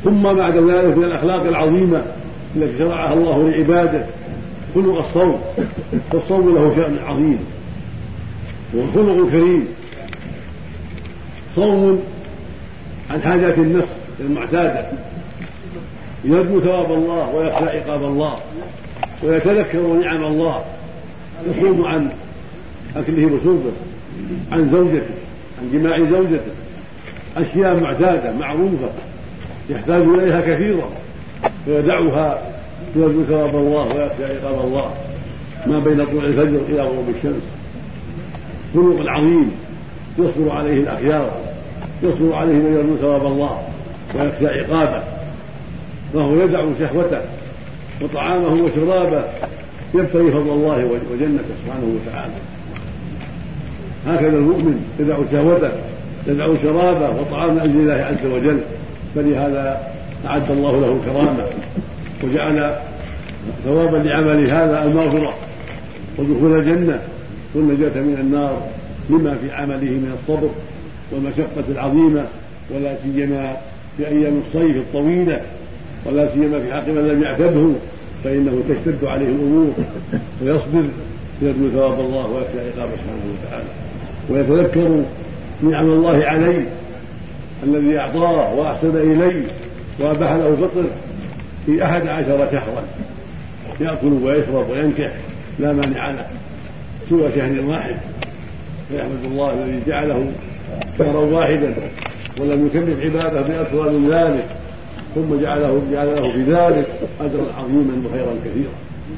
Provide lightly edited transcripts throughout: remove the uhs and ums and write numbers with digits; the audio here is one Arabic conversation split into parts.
ثم بعد ذلك من الأخلاق العظيمة التي شرعها الله لعباده خلق الصوم. فالصوم له شأن عظيم وخلق كريم. صوم عن حاجات النفس المعتادة يرجو ثواب الله ويخشى عقاب الله ويتذكر نعم الله، يصوم عن أكله وشربه، عن زوجته، عن جماع زوجته، أشياء معتادة معروفة يحتاج إليها كثيرا فيدعها يرجو ثواب الله ويخشى عقاب الله ما بين طلوع الفجر إلى غروب الشمس. خلق عظيم يصبر عليه الأخيار، يصبر عليه من يرجو ثواب الله ويخشى عقابه، فهو يدع شهوته وطعامه وشرابه يبتغي فضل الله وجنته سبحانه وتعالى. هكذا المؤمن يدع شهوته يدع شرابه وطعام أجل الله عز وجل، فلهذا أعد الله له الكرامة وجعل ثوابا لعمل هذا المغفرة ودخول الجنة والنجاة من النار لما في عمله من الصبر والمشقة العظيمة، ولا سيما في أيام الصيف الطويلة، ولا سيما في حق من لم يعتده فإنه تشتد عليه الأمور ويصبر يرجو ثواب الله ويخشى عقابه سبحانه وتعالى ويتذكر نعم الله عليه الذي أعطاه وأحسن إليه وأباح له الفطر في 11 شهرا يأكل ويشرب وينكح لا مانع له سوى شهر واحد، فيحمد الله الذي جعله شهرا واحدا ولم يكلف عباده بأكثر من ذلك، ثم جعل له في ذلك أجرا عظيما وخيرا كثيرا.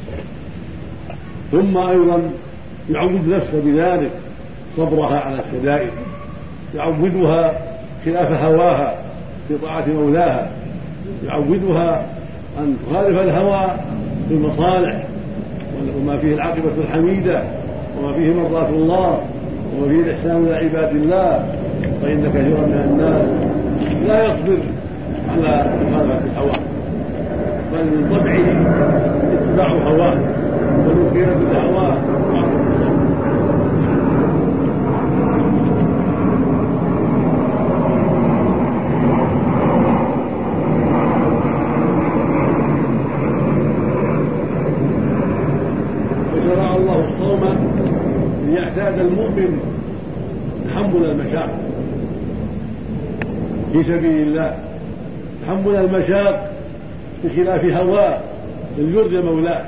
ثم أيضا يعود نفسه بذلك صبرها على الشدائد، يعودها خلاف هواها في طاعة مولاها، يعودها أن تخالف الهوى في المصالح وما فيه العاقبة الحميدة وما فيه مرضاة الله وما فيه الإحسان إلى عباد الله، فإن كثيرا من الناس لا يصبر على مخالفة الهوى بل من طبعه اتباع هواه والمكينة بالهوى. وشرع الله الصوم ليعتاد المؤمن تحمل المشاق في سبيل الله، تحمل المشاق بخلاف هواه يرضي مولاه،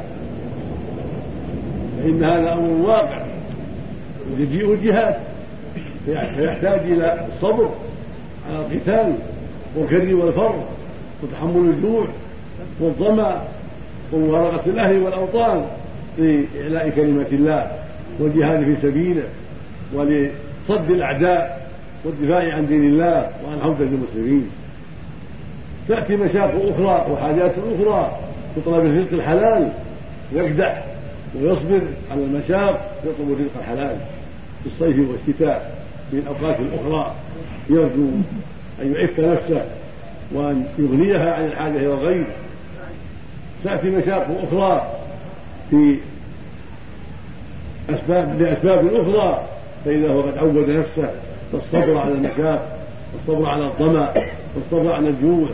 فإن هذا أمر واقع يجيء الجهاد فيحتاج إلى الصبر على القتال والكر والفر وتحمل الجوع والظمأ ومفارقة الأهل والأوطان لإعلاء كلمة الله والجهاد في سبيله ولصد الأعداء والدفاع عن دين الله وعن حوزة المسلمين. تأتي مشاق أخرى وحاجات أخرى في طلب الرزق الحلال، يكدح ويصبر على المشاق يطلب الرزق الحلال في الصيف والشتاء في الأوقات الأخرى، يرجو أن يعف نفسه وأن يغنيها عن الحاجة إلى الغير. تأتي مشاق أخرى في لأسباب أخرى، فإذا هو قد عود نفسه فالصبر على المشاق والصبر على الظمأ والصبر على الجوع.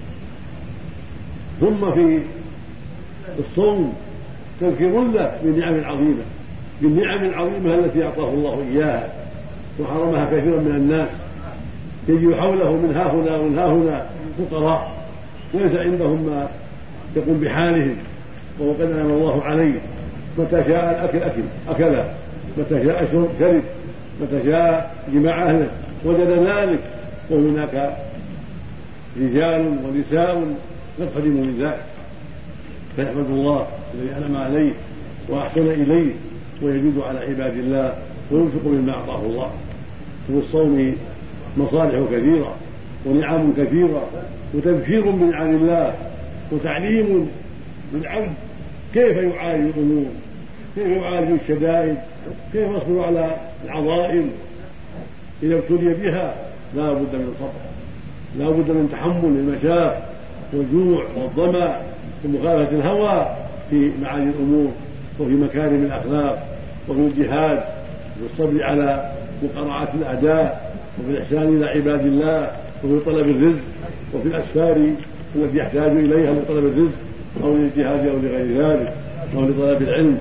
ثم في الصوم تذكر له بالنعم العظيمة التي أعطاه الله إياها وحرمها كثيرا من الناس، يجي حوله من ها هنا ومن ها هنا فقراء ليس عندهم ما يقوم بحالهم، وهو قد أنعم الله عليه، متى شاء الأكل أكل، متى شاء شرب، متى شاء جماع أهله وجد ذلك، وهناك رجال ونساء قد خدموا من ذلك، فيحمد الله الذي أنعم عليه وأحسن إليه ويجود على عباد الله وينفق مما أعطاه الله. وفي الصوم مصالح كثيرة ونعم كثيرة وتذكير بنعم الله وتعليم للعبد كيف يعالج الأمور، كيف يعالج الشدائد، كيف يصبر على العظائم إذا ابتلي بها. لا بد من الصبر، لا بد من تحمل المشاق والجوع والظمأ ومخالفة الهوى في معاني الأمور وفي مكارم الأخلاق وفي الجهاد والصبر على مقارعة الأعداء وفي الإحسان إلى عباد الله وفي طلب الرزق وفي الأسفار التي يحتاج إليها لطلب الرزق أو للجهاد أو لغير ذلك أو لطلب العلم.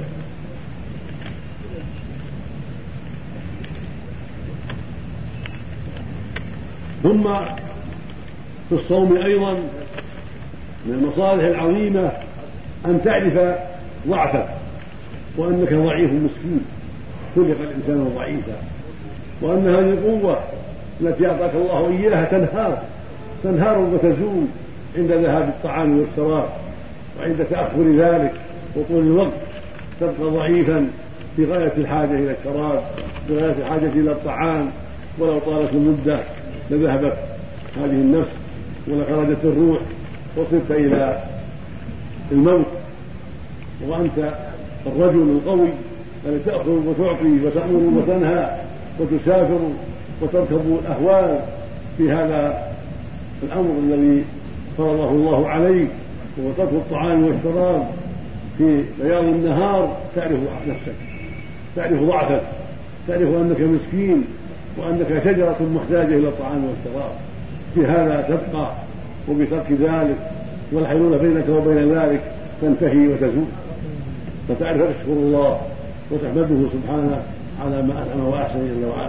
ثم في الصوم أيضا من المصالح العظيمة أن تعرف ضعفك وأنك ضعيف مسكين، خلق الإنسان ضعيفا، وأن هذه القوة التي أعطاك الله إياها تنهار وتزول عند ذهاب الطعام والشراب وعند تأخر ذلك وطول الوقت، تبقى ضعيفا في غاية الحاجة إلى الشراب، في غاية الحاجة إلى الطعام، ولو طالت المدة لذهبت هذه النفس ولخرجت الروح وصرت إلى الموت. وأنت الرجل القوي الذي تأخذ وتعطي وتأمر وتنهى وتسافر وتركب الأهوال في هذا الأمر الذي فرضه الله عليك، وهو ترك الطعام والشراب في بياض النهار، تعرف نفسك، تعرف ضعفك، تعرف أنك مسكين وأنك شجرة محتاجة إلى الطعام والشراب. في هذا تبقى، وبترك ذلك والحيلولة بينك وبين ذلك تنتهي وتزول، فتعرف تشكر الله وتحمده سبحانه على ما أنعم وأحسن جل وعلا.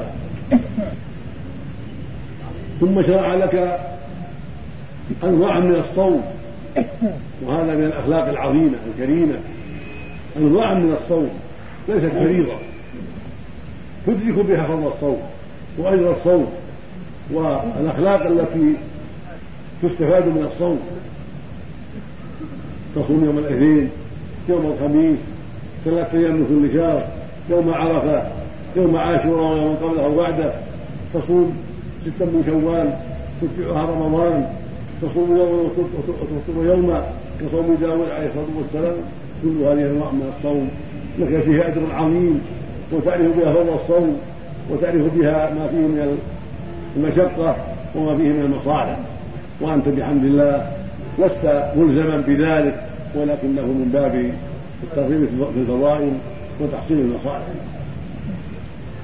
ثم شرع لك أنواع من الصوم، وهذا من الأخلاق العظيمة الكريمة. أنواع من الصوم ليست فريضة تدرك بها فضل الصوم وأجر الصوم والأخلاق التي تستفاد من الصوم. تصوم يوم الاثنين، يوم الخميس، 3 أيام من كل شهر، يوم عرفة، يوم عاشوراء ويوم قبله وبعده، تصوم 6 من شوال، تتبعها رمضان، تصوم يوما وتفطر يوما كصوم داود عليه الصلاة والسلام. كل هذه أنواع من الصوم لك فيها أجر عظيم، وتعرف بها فضل الصوم، وتعرف بها ما فيه من المشقة وما فيه من المصالح، وأنت بحمد الله لست ملزما بذلك، ولكنه من باب الترغيب في الفضائل وتحصيل المصالح.